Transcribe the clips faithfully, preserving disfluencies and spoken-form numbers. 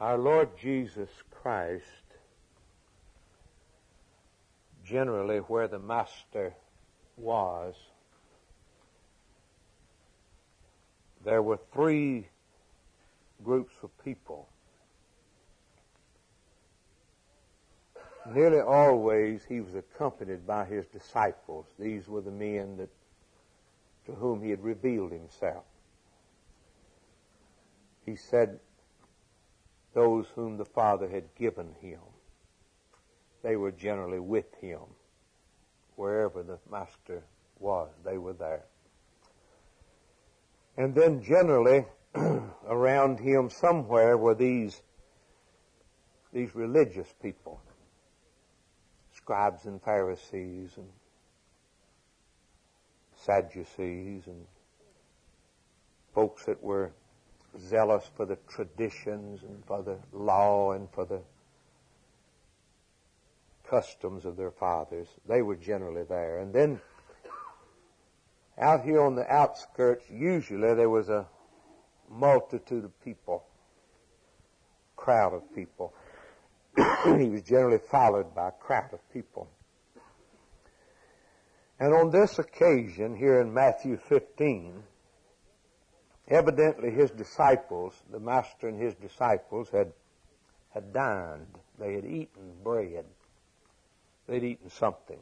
Our Lord Jesus Christ, generally where the Master was, there were three groups of people. Nearly always he was accompanied by his disciples. These were the men that to whom he had revealed himself. He said, those whom the Father had given him, they were generally with him. Wherever the Master was, they were there. And then generally around him somewhere were these, these religious people, scribes and Pharisees and Sadducees and folks that were zealous for the traditions and for the law and for the customs of their fathers. They were generally there. And then out here on the outskirts, usually there was a multitude of people, crowd of people. He was generally followed by a crowd of people. And on this occasion, here in Matthew fifteen, evidently his disciples, the Master and his disciples, had, had dined. They had eaten bread. They'd eaten something.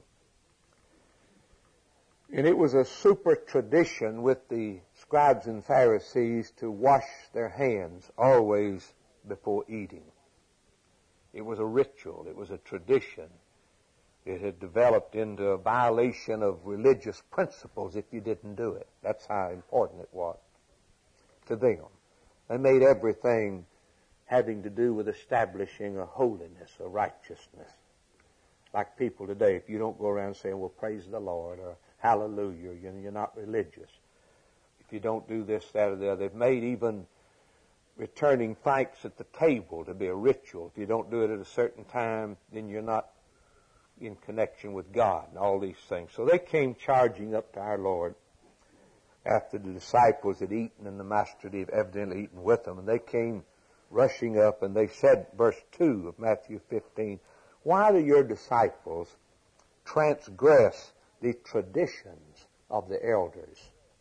And it was a super tradition with the scribes and Pharisees to wash their hands always before eating. It was a ritual. It was a tradition. It had developed into a violation of religious principles if you didn't do it. That's how important it was to them. They made everything having to do with establishing a holiness, a righteousness. Like people today, if you don't go around saying, well, praise the Lord, or hallelujah, you're not religious. If you don't do this, that, or the other. They've made even returning thanks at the table to be a ritual. If you don't do it at a certain time, then you're not in connection with God and all these things. So they came charging up to our Lord after the disciples had eaten and the Master had evidently eaten with them. And they came rushing up and they said, verse two of Matthew fifteen, why do your disciples transgress the traditions of the elders?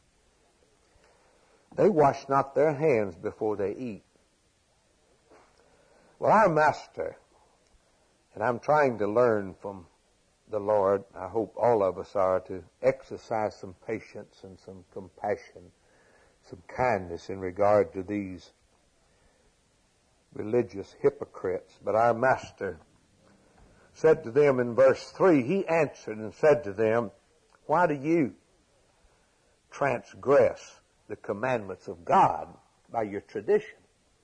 They wash not their hands before they eat. Well, our Master, and I'm trying to learn from the Lord, I hope all of us are, to exercise some patience and some compassion, some kindness in regard to these religious hypocrites. But our Master said to them in verse three, he answered and said to them, why do you transgress the commandments of God by your tradition?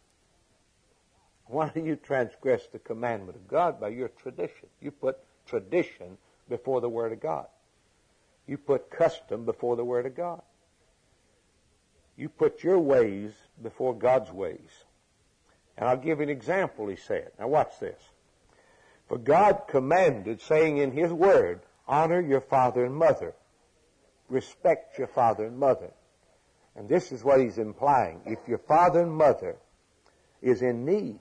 Why do you transgress the commandment of God by your tradition? You put tradition before the Word of God. You put custom before the Word of God. You put your ways before God's ways. And I'll give you an example, he said. Now watch this. For God commanded, saying in His Word, honor your father and mother. Respect your father and mother. And this is what He's implying. If your father and mother is in need,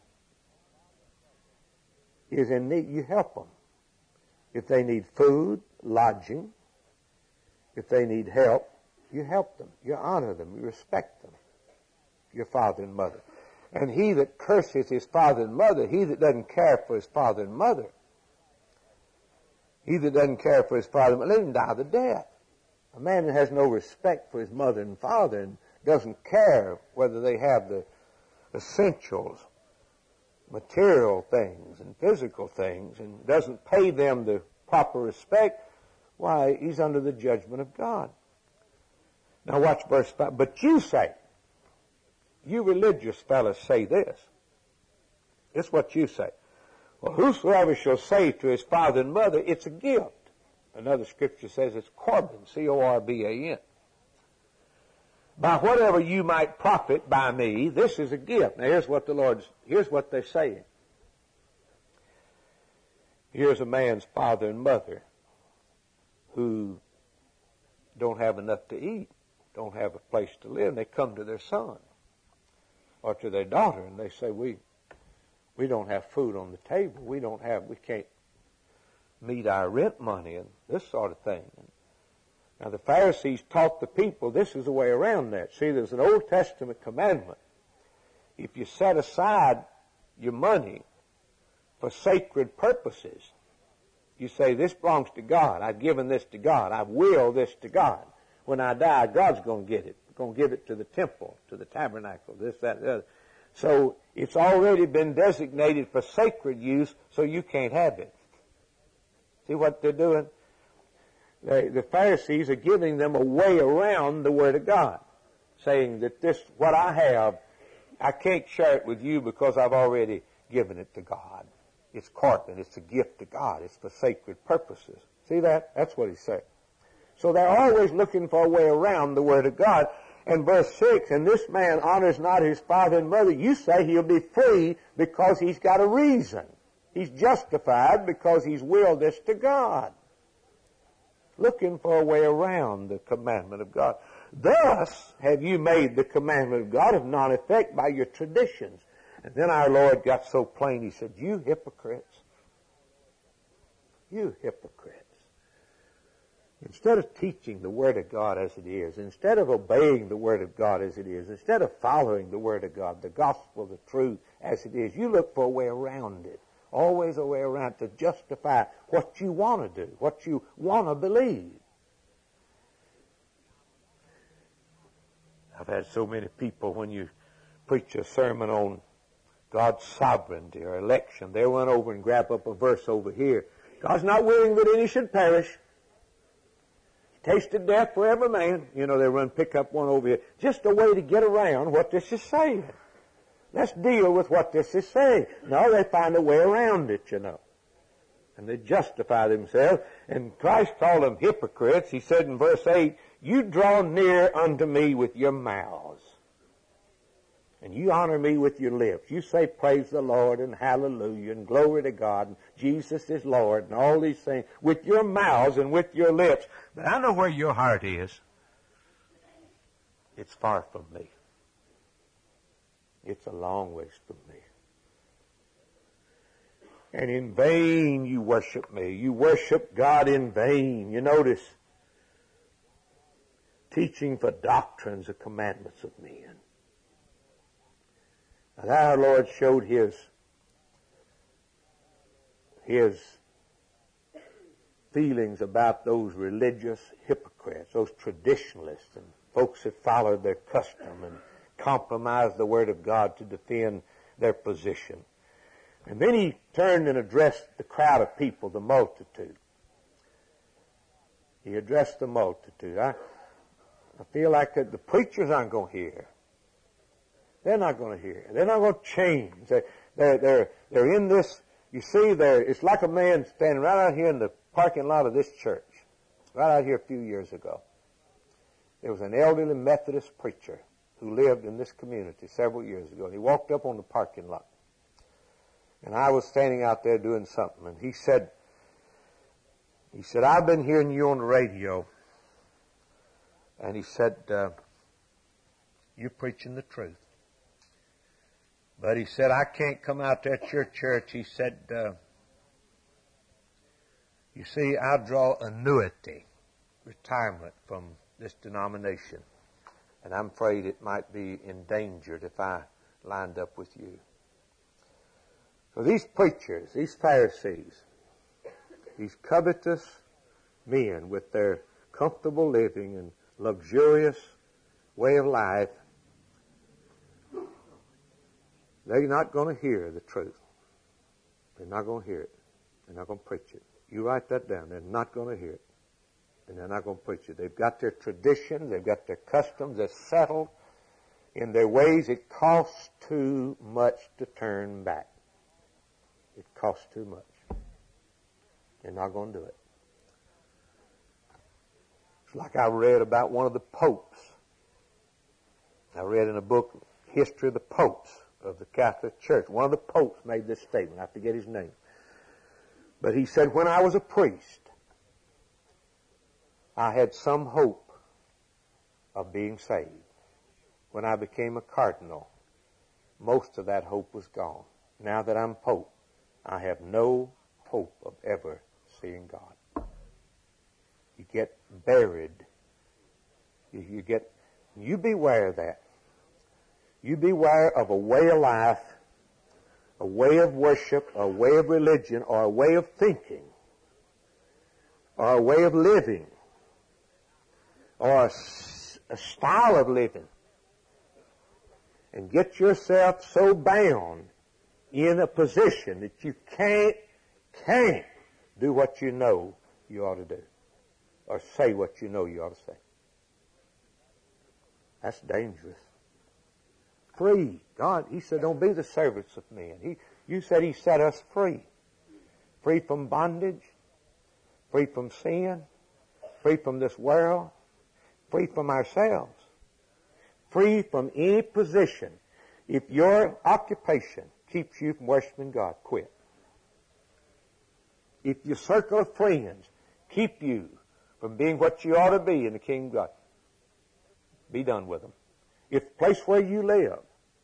is in need, you help them. If they need food, lodging, if they need help, you help them. You honor them. You respect them. Your father and mother. And he that curseth his father and mother, he that doesn't care for his father and mother, he that doesn't care for his father and mother, let him die the death. A man that has no respect for his mother and father and doesn't care whether they have the essentials, material things and physical things, and doesn't pay them the proper respect, why, he's under the judgment of God. Now watch verse five. But you say, you religious fellows say this. This is what you say. Well, whosoever shall say to his father and mother, it's a gift. Another scripture says it's Corban, C O R B A N. By whatever you might profit by me, this is a gift. Now here's what the Lord's, here's what they're saying. Here's a man's father and mother who don't have enough to eat, don't have a place to live. They come to their son or to their daughter and they say, we, We don't have food on the table. We don't have, we can't meet our rent money and this sort of thing. Now the Pharisees taught the people this is the way around that. See, there's an Old Testament commandment. If you set aside your money for sacred purposes, you say, this belongs to God. I've given this to God. I've willed this to God. When I die, God's going to get it. Going to give it to the temple, to the tabernacle, this, that, the other. So it's already been designated for sacred use, so you can't have it. See what they're doing? They, the Pharisees are giving them a way around the Word of God, saying that this, what I have, I can't share it with you because I've already given it to God. It's corporate. It's a gift to God. It's for sacred purposes. See that? That's what he's saying. So they're always looking for a way around the Word of God. And verse six, and this man honors not his father and mother. You say he'll be free because he's got a reason. He's justified because he's willed this to God. Looking for a way around the commandment of God. Thus have you made the commandment of God of none effect by your traditions. And then our Lord got so plain, he said, you hypocrites. You hypocrites. Instead of teaching the Word of God as it is, instead of obeying the Word of God as it is, instead of following the Word of God, the gospel, the truth as it is, you look for a way around it. Always a way around to justify what you want to do, what you want to believe. I've had so many people, when you preach a sermon on God's sovereignty or election, they run over and grab up a verse over here. God's not willing that any should perish. He tasted death for every man. You know, they run pick up one over here. Just a way to get around what this is saying. Let's deal with what this is saying. No, they find a way around it, you know. And they justify themselves. And Christ called them hypocrites. He said in verse eight, you draw near unto me with your mouths. And you honor me with your lips. You say praise the Lord and hallelujah and glory to God and Jesus is Lord and all these things with your mouths and with your lips. But I know where your heart is. It's far from me. It's a long ways from me. And in vain you worship me. You worship God in vain. You notice, teaching for doctrines the commandments of men. And our Lord showed His, His feelings about those religious hypocrites, those traditionalists and folks that followed their custom and compromised the Word of God to defend their position. And then He turned and addressed the crowd of people, the multitude. He addressed the multitude. I, I feel like the, the preachers aren't going to hear. They're not going to hear. They're not going to change. They're, they're, they're, they're in this, you see, they're, it's like a man standing right out here in the parking lot of this church, right out here a few years ago. There was an elderly Methodist preacher who lived in this community several years ago. And he walked up on the parking lot. And I was standing out there doing something. And he said, he said, I've been hearing you on the radio. And he said, uh, you're preaching the truth. But he said, I can't come out there at your church. He said, uh, you see, I draw annuity, retirement from this denomination. And I'm afraid it might be endangered if I lined up with you. So these preachers, these Pharisees, these covetous men with their comfortable living and luxurious way of life, they're not going to hear the truth. They're not going to hear it. They're not going to preach it. You write that down. They're not going to hear it. And they're not going to preach it. They've got their traditions. They've got their customs. They're settled in their ways. It costs too much to turn back. It costs too much. They're not going to do it. It's like I read about one of the popes. I read in a book, History of the Popes of the Catholic Church. One of the popes made this statement. I forget his name. But he said, when I was a priest, I had some hope of being saved. When I became a cardinal, most of that hope was gone. now that I'm Pope, I have no hope of ever seeing God. You get buried. You, you get, you beware of that. You beware of a way of life, a way of worship, a way of religion, or a way of thinking, or a way of living, or a, a style of living, and get yourself so bound in a position that you can't, can't do what you know you ought to do, or say what you know you ought to say. That's dangerous. Free. God, He said, don't be the servants of men. He, you said He set us free. Free from bondage, free from sin, free from this world, free from ourselves, free from any position. If your occupation keeps you from worshiping God, quit. If your circle of friends keep you from being what you ought to be in the kingdom of God, be done with them. If the place where you live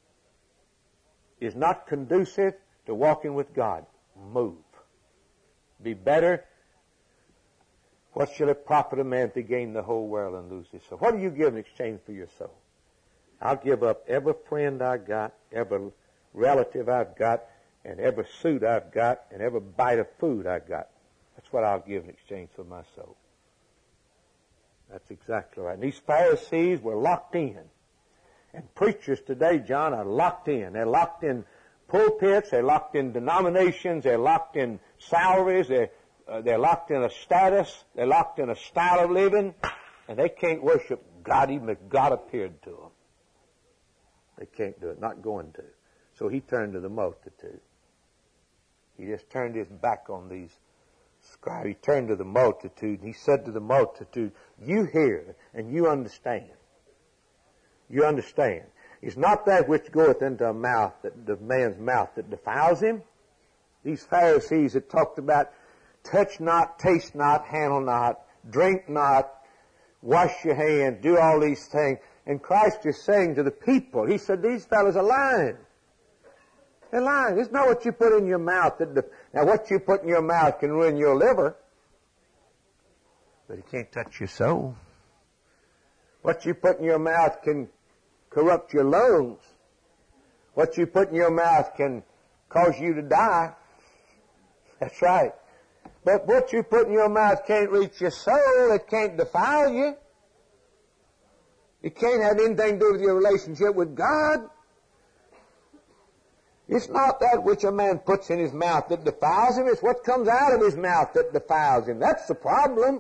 is not conducive to walking with God, move. Be better. What shall it profit a man to gain the whole world and lose his soul? What do you give in exchange for your soul? I'll give up every friend I got, every relative I've got, and every suit I've got, and every bite of food I've got. That's what I'll give in exchange for my soul. That's exactly right. And these Pharisees were locked in. And preachers today, John, are locked in. They're locked in pulpits. They're locked in denominations. They're locked in salaries. They're, uh, they're locked in a status. They're locked in a style of living. And they can't worship God even if God appeared to them. They can't do it. Not going to. So He turned to the multitude. He just turned His back on these scribes. He turned to the multitude. And He said to the multitude, you hear and you understand. You understand. It's not that which goeth into a mouth, that the man's mouth, that defiles him. These Pharisees had talked about touch not, taste not, handle not, drink not, wash your hands, do all these things. And Christ is saying to the people, He said, these fellows are lying. They're lying. It's not what you put in your mouth. That def- now, what you put in your mouth can ruin your liver, but it can't touch your soul. What you put in your mouth can corrupt your lungs. What you put in your mouth can cause you to die. That's right. But what you put in your mouth can't reach your soul. It can't defile you. It can't have anything to do with your relationship with God. It's not that which a man puts in his mouth that defiles him. It's what comes out of his mouth that defiles him. That's the problem.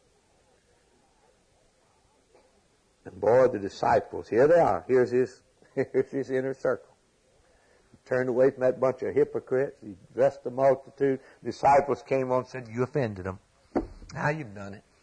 And boy, the disciples, here they are. Here's his, here's his inner circle. He turned away from that bunch of hypocrites. He addressed the multitude. Disciples came on and said, you offended them. Now you've done it.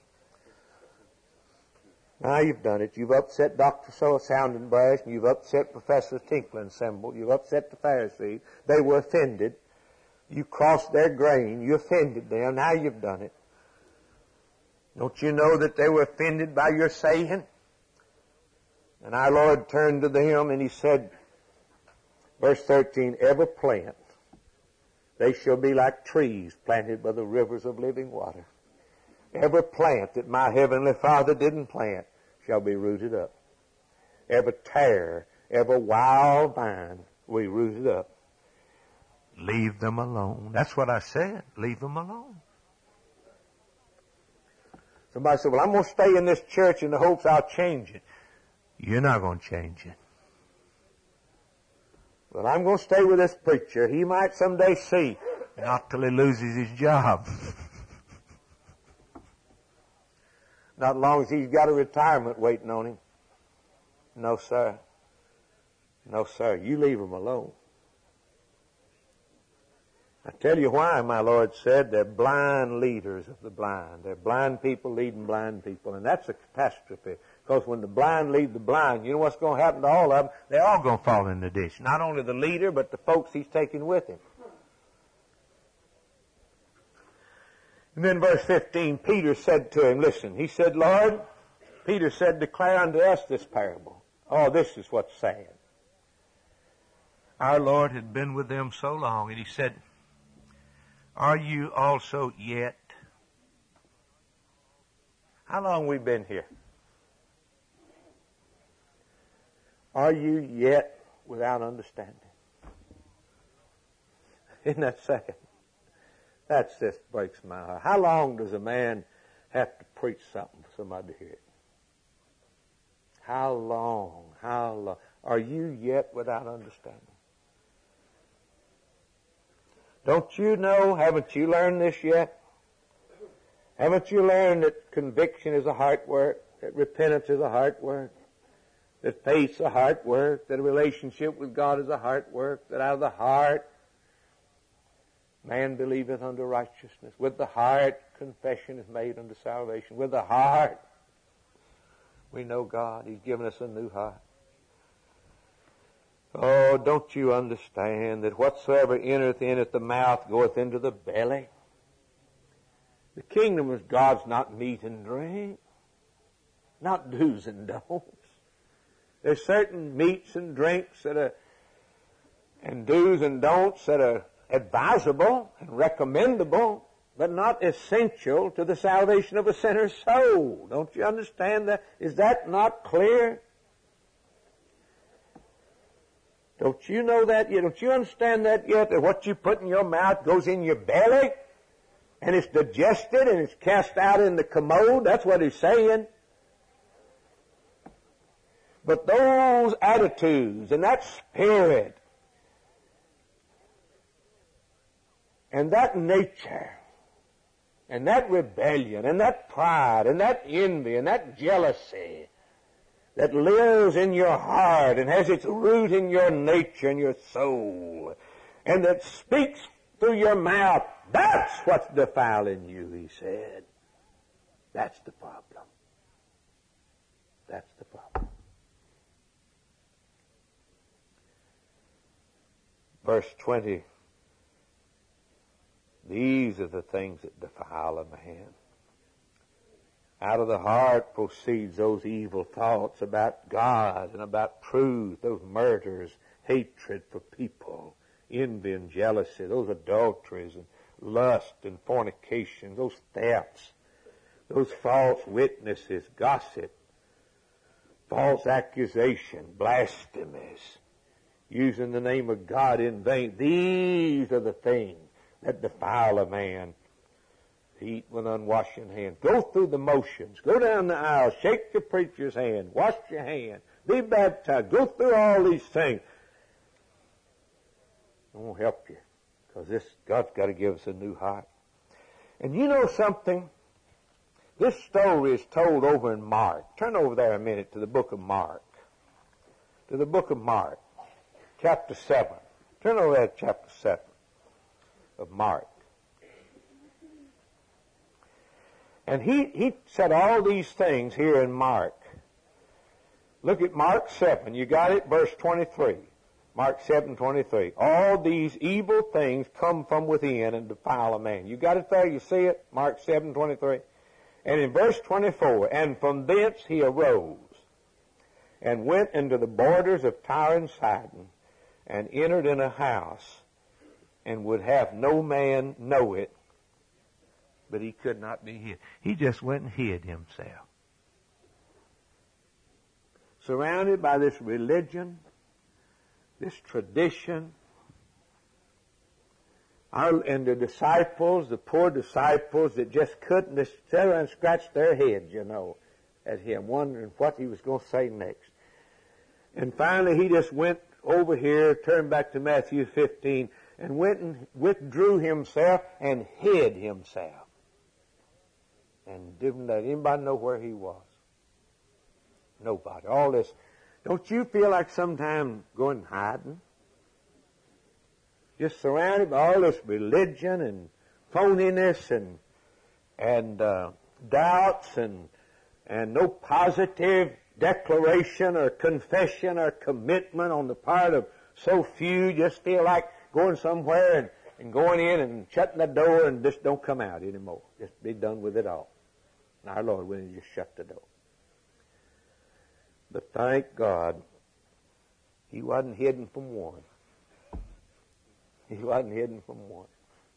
Now you've done it. You've upset Doctor Soundenbrash, and you've upset Professor Tinkler and Semble. You've upset the Pharisees. They were offended. You crossed their grain. You offended them. Now you've done it. Don't you know that they were offended by your saying? And our Lord turned to them and He said, verse thirteen, every plant, they shall be like trees planted by the rivers of living water. Every plant that my heavenly Father didn't plant shall be rooted up. Every tare, every wild vine will be rooted up. Leave them alone. That's what I said. Leave them alone. Somebody said, well, I'm going to stay in this church in the hopes I'll change it. You're not going to change it. Well, I'm going to stay with this preacher. He might someday see. Not till he loses his job. Not as long as he's got a retirement waiting on him. No, sir. No, sir. You leave him alone. I tell you why, my Lord said, they're blind leaders of the blind. They're blind people leading blind people. And that's a catastrophe. Because when the blind lead the blind, you know what's going to happen to all of them? They're all going to fall in the ditch. Not only the leader, but the folks he's taking with him. And then verse fifteen, Peter said to him, listen, he said, Lord, Peter said, declare unto us this parable. Oh, this is what's sad. Our Lord had been with them so long, and He said, are you also yet? How long we been here? Are you yet without understanding? Isn't that sad? That just breaks my heart. How long does a man have to preach something for somebody to hear it? How long? How long? Are you yet without understanding? Don't you know, haven't you learned this yet? Haven't you learned that conviction is a heart work, that repentance is a heart work, that faith's a heart work, that a relationship with God is a heart work, that out of the heart man believeth unto righteousness. With the heart confession is made unto salvation. With the heart we know God. He's given us a new heart. Oh, don't you understand that whatsoever entereth in at the mouth goeth into the belly? The kingdom of God's not meat and drink, not do's and don'ts. There's certain meats and drinks that are, and do's and don'ts that are advisable and recommendable, but not essential to the salvation of a sinner's soul. Don't you understand that? Is that not clear? Don't you know that yet? Don't you understand that yet? That what you put in your mouth goes in your belly, and it's digested and it's cast out in the commode? That's what he's saying. But those attitudes and that spirit and that nature and that rebellion and that pride and that envy and that jealousy that lives in your heart and has its root in your nature and your soul, and that speaks through your mouth, that's what's defiling you, he said. That's the problem. That's the problem. Verse twenty, these are the things that defile a man. Out of the heart proceeds those evil thoughts about God and about truth, those murders, hatred for people, envy and jealousy, those adulteries and lust and fornication, those thefts, those false witnesses, gossip, false accusation, blasphemies, using the name of God in vain. These are the things that defile a man. Eat with unwashing hands. Go through the motions. Go down the aisle. Shake the preacher's hand. Wash your hand. Be baptized. Go through all these things. It won't help you, because this God's got to give us a new heart. And you know something? This story is told over in Mark. Turn over there a minute to the book of Mark. To the book of Mark, chapter seven. Turn over there to chapter seven of Mark. And he, he said all these things here in Mark. Look at Mark seven. You got it? Verse twenty-three. Mark seven twenty-three. All these evil things come from within and defile a man. You got it there? You see it? Mark seven twenty-three. And in verse twenty-four, and from thence he arose and went into the borders of Tyre and Sidon and entered in a house and would have no man know it, but he could not be hid. He just went and hid himself. Surrounded by this religion, this tradition, our, and the disciples, the poor disciples that just couldn't, just sit around and scratch their heads, you know, at him, wondering what he was going to say next. And finally he just went over here, turned back to Matthew fifteen, and went and withdrew himself and hid himself. And didn't let anybody know where he was. Nobody. All this. Don't you feel like sometimes going hiding? Just surrounded by all this religion and phoniness and and uh, doubts and and no positive declaration or confession or commitment on the part of so few. Just feel like going somewhere and, and going in and shutting the door and just don't come out anymore. Just be done with it all. And our Lord went and just shut the door. But thank God, he wasn't hidden from one. He wasn't hidden from one.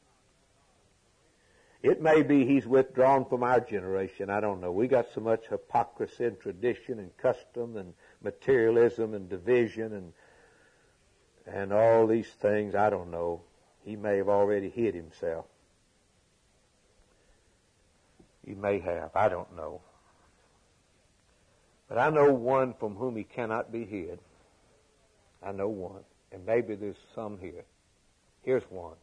It may be he's withdrawn from our generation. I don't know. We got so much hypocrisy and tradition and custom and materialism and division and and all these things. I don't know. He may have already hid himself. He may have. I don't know. But I know one from whom he cannot be hid. I know one. And maybe there's some here. Here's one.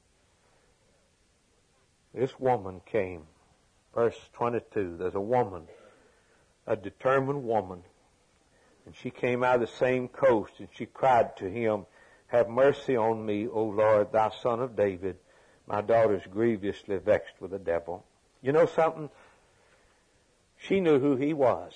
This woman came. Verse twenty-two. There's a woman, a determined woman. And she came out of the same coast, and she cried to him, "Have mercy on me, O Lord, thou son of David. My daughter is grievously vexed with the devil." You know something? She knew who he was.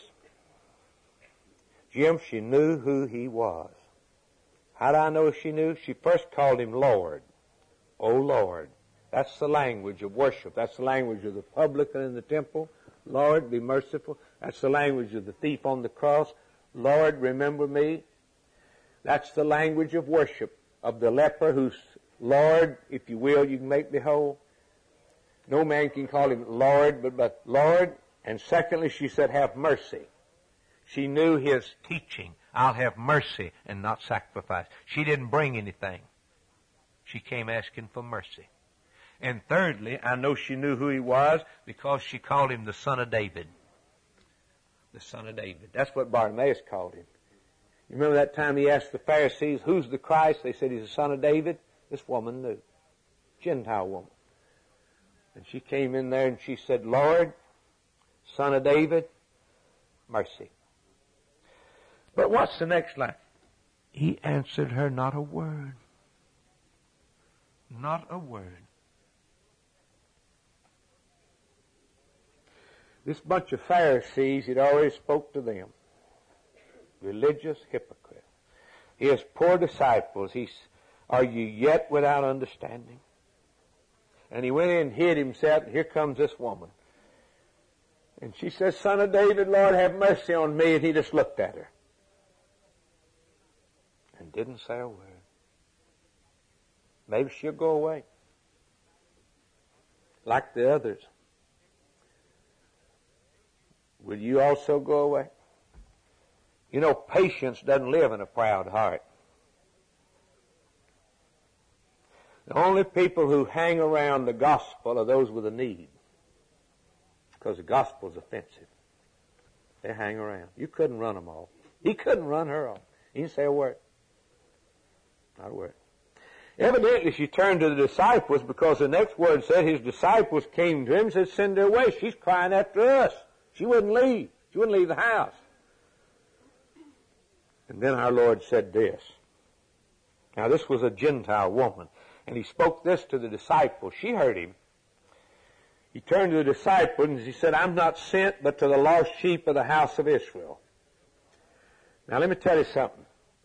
Jim, she knew who he was. How do I know she knew? She first called him Lord. O Lord. That's the language of worship. That's the language of the publican in the temple. Lord, be merciful. That's the language of the thief on the cross. Lord, remember me. That's the language of worship of the leper who's, Lord, if you will, you can make me whole. No man can call him Lord, but, but Lord. And secondly, she said, have mercy. She knew his teaching. I'll have mercy and not sacrifice. She didn't bring anything. She came asking for mercy. And thirdly, I know she knew who he was because she called him the Son of David. The Son of David. That's what Bartimaeus called him. You remember that time he asked the Pharisees, who's the Christ? They said he's the Son of David. This woman knew. Gentile woman. And she came in there and she said, Lord, Son of David, mercy. But what's the next line? He answered her not a word. Not a word. This bunch of Pharisees, he'd already spoke to them. Religious hypocrite. His poor disciples, he's, are you yet without understanding? And he went in and hid himself, and here comes this woman. And she says, Son of David, Lord, have mercy on me. And he just looked at her. And didn't say a word. Maybe she'll go away. Like the others. Will you also go away? You know, patience doesn't live in a proud heart. The only people who hang around the gospel are those with a need. Because the gospel is offensive. They hang around. You couldn't run them off. He couldn't run her off. He didn't say a word. Not a word. Evidently, she turned to the disciples because the next word said his disciples came to him and said, send her away. She's crying after us. She wouldn't leave. She wouldn't leave the house. And then our Lord said this. Now, this was a Gentile woman. And he spoke this to the disciples. She heard him. He turned to the disciples and he said, I'm not sent but to the lost sheep of the house of Israel. Now, let me tell you something.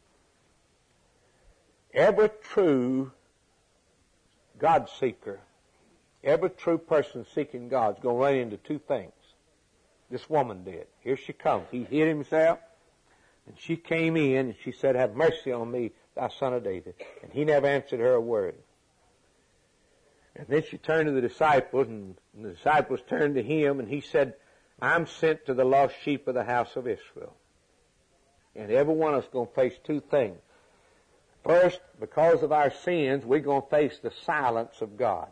Every true God seeker, every true person seeking God is going to run into two things. This woman did. Here she comes. He hid himself, and she came in, and she said, have mercy on me, thou son of David. And he never answered her a word. And then she turned to the disciples, and the disciples turned to him, and he said, I'm sent to the lost sheep of the house of Israel. And every one of us is going to face two things. First, because of our sins, we're going to face the silence of God.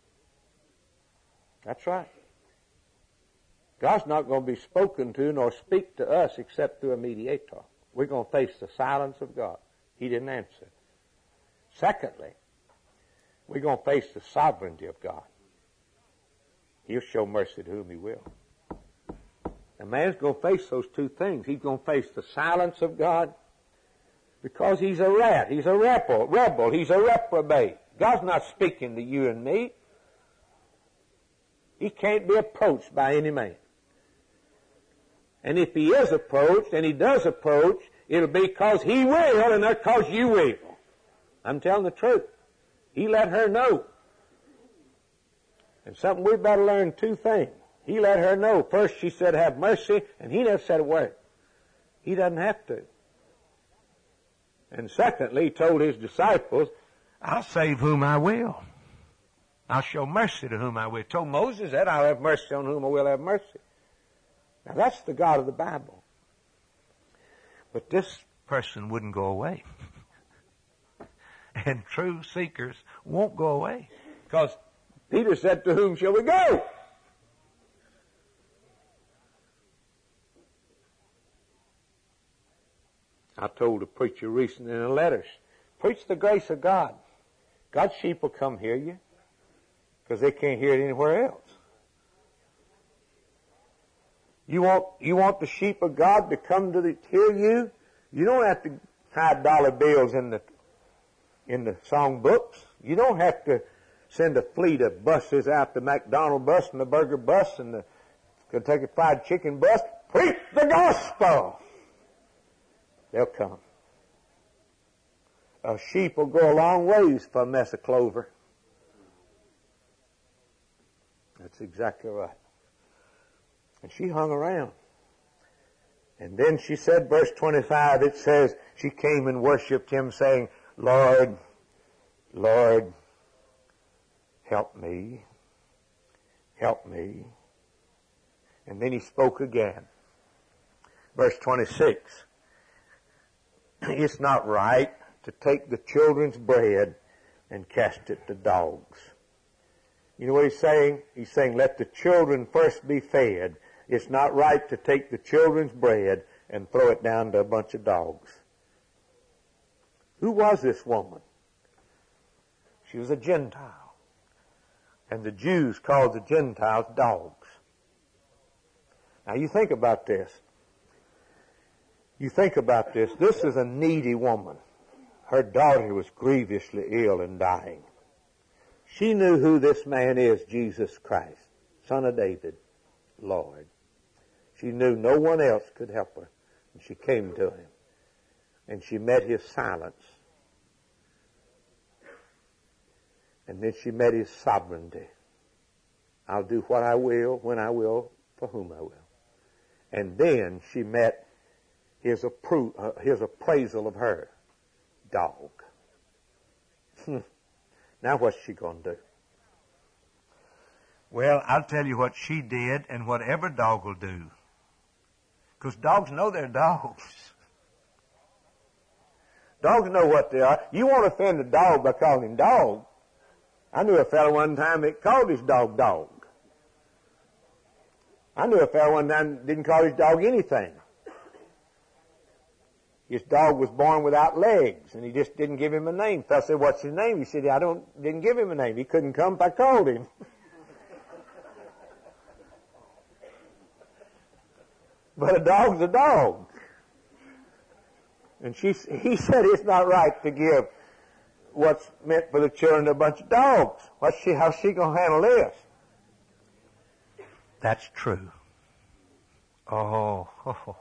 That's right. God's not going to be spoken to nor speak to us except through a mediator. We're going to face the silence of God. He didn't answer. Secondly, we're going to face the sovereignty of God. He'll show mercy to whom he will. A man's going to face those two things. He's going to face the silence of God because he's a rat. He's a rebel. rebel. He's a reprobate. God's not speaking to you and me. He can't be approached by any man. And if he is approached, and he does approach, it'll be because he will and not because you will. I'm telling the truth. He let her know. And something we better learn two things. He let her know. First she said, have mercy, and he never said a word. He doesn't have to. And secondly, he told his disciples, I'll save whom I will. I'll show mercy to whom I will. He told Moses that, I'll have mercy on whom I will have mercy. Now that's the God of the Bible. But this person wouldn't go away. And true seekers won't go away. Because Peter said, to whom shall we go? I told a preacher recently in a letter, preach the grace of God. God's sheep will come hear you because they can't hear it anywhere else. You want, you want the sheep of God to come to the, hear you? You don't have to hide dollar bills in the, in the song books. You don't have to send a fleet of buses out, the McDonald bus and the burger bus and the Kentucky Fried Chicken bus. Preach the gospel. They'll come. A sheep will go a long ways for a mess of clover. That's exactly right. And she hung around. And then she said, verse twenty-five, it says, she came and worshiped him saying, Lord, Lord, help me, help me. And then he spoke again. Verse twenty-six, it's not right to take the children's bread and cast it to dogs. You know what he's saying? He's saying, let the children first be fed. It's not right to take the children's bread and throw it down to a bunch of dogs. Who was this woman? She was a Gentile. And the Jews called the Gentiles dogs. Now you think about this. You think about this. This is a needy woman. Her daughter was grievously ill and dying. She knew who this man is, Jesus Christ, Son of David, Lord. She knew no one else could help her. And she came to him. And she met his silence. And then she met his sovereignty. I'll do what I will, when I will, for whom I will. And then she met his, appro- uh, his appraisal of her. Dog. Now what's she going to do? Well, I'll tell you what she did and what every dog will do. Because dogs know they're dogs. Dogs know what they are. You won't offend a dog by calling him dog. I knew a fellow one time that called his dog dog. I knew a fellow one time that didn't call his dog anything. His dog was born without legs, and he just didn't give him a name. The fellow said, what's his name? He said, I don't, didn't give him a name. He couldn't come if I called him. But a dog's a dog. And she, he said it's not right to give what's meant for the children to a bunch of dogs. What's she, how's she going to handle this? That's true. Oh, oh,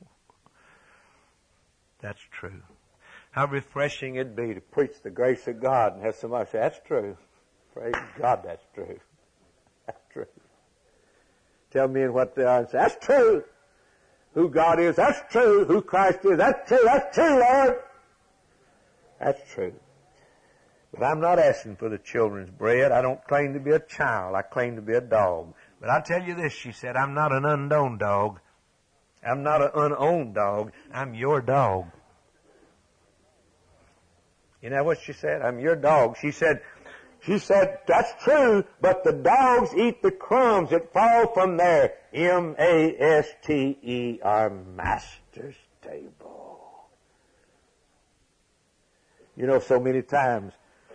that's true. How refreshing it'd be to preach the grace of God and have somebody say, that's true. Praise God, that's true. That's true. Tell me in what they are and say, that's true. Who God is, that's true. Who Christ is, that's true. That's true, Lord. That's true. But I'm not asking for the children's bread. I don't claim to be a child. I claim to be a dog. But I'll tell you this, she said, I'm not an unknown dog. I'm not an unowned dog. I'm your dog. You know what she said? I'm your dog. She said, she said, that's true, but the dogs eat the crumbs that fall from their M A S T E R master's table. You know, so many times,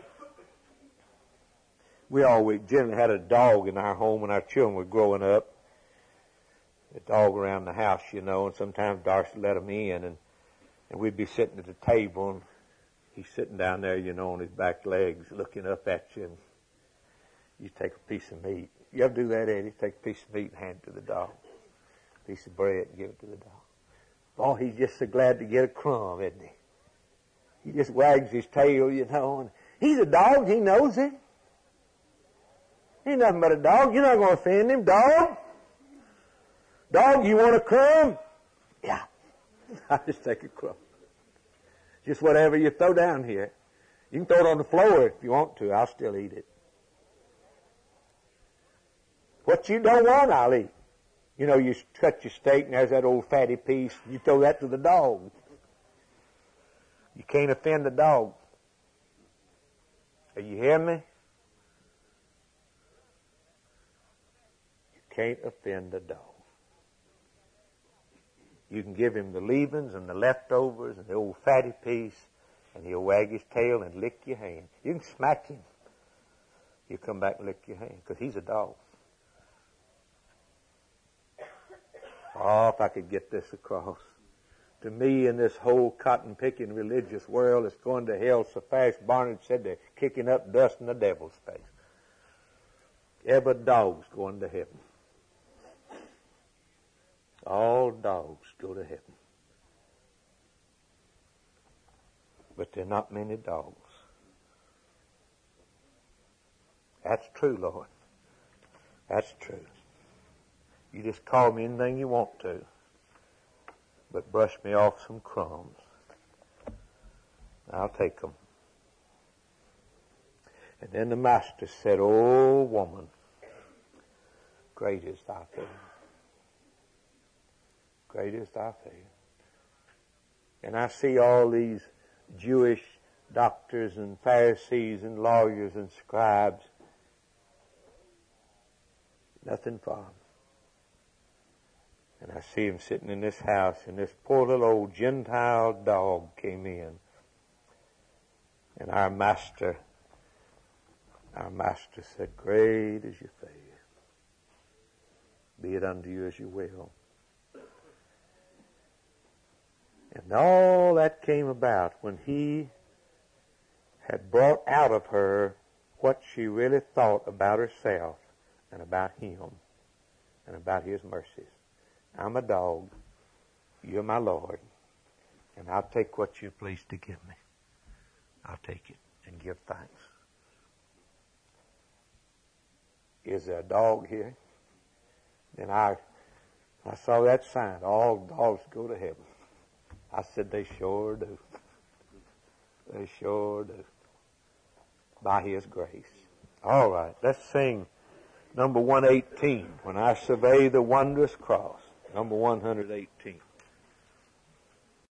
we always generally had a dog in our home when our children were growing up. A dog around the house, you know, and sometimes Darcy let him in, and, and we'd be sitting at the table, and he's sitting down there, you know, on his back legs, looking up at you, and you take a piece of meat. You ever do that, Eddie? Take a piece of meat and hand it to the dog. A piece of bread and give it to the dog. Oh, he's just so glad to get a crumb, isn't he? He just wags his tail, you know, and he's a dog, he knows it. He's nothing but a dog. You're not going to offend him, dog. Dog, you want a crumb? Yeah. I'll just take a crumb. Just whatever you throw down here. You can throw it on the floor if you want to. I'll still eat it. What you don't want, I'll eat. You know, you cut your steak and there's that old fatty piece. You throw that to the dog. You can't offend the dog. Are you hearing me? You can't offend the dog. You can give him the leavings and the leftovers and the old fatty piece, and he'll wag his tail and lick your hand. You can smack him. He'll come back and lick your hand because he's a dog. Oh, if I could get this across. To me, in this whole cotton-picking religious world that's going to hell so fast, Barnard said they're kicking up dust in the devil's face. Every dog's going to heaven. All dogs go to heaven. But there are not many dogs. That's true, Lord. That's true. You just call me anything you want to, but brush me off some crumbs. I'll take them. And then the master said, "Oh, woman, great is thy faith. Great is thy faith." And I see all these Jewish doctors and Pharisees and lawyers and scribes. Nothing for them. And I see him sitting in this house, and this poor little old Gentile dog came in. And our master, our master said, "Great is your faith. Be it unto you as you will." And all that came about when he had brought out of her what she really thought about herself and about him and about his mercies. I'm a dog. You're my Lord. And I'll take what you please to give me. I'll take it and give thanks. Is there a dog here? And I, I saw that sign. All dogs go to heaven. I said, they sure do. They sure do. By his grace. All right, let's sing number one eighteen. When I survey the wondrous cross. Number one eighteen.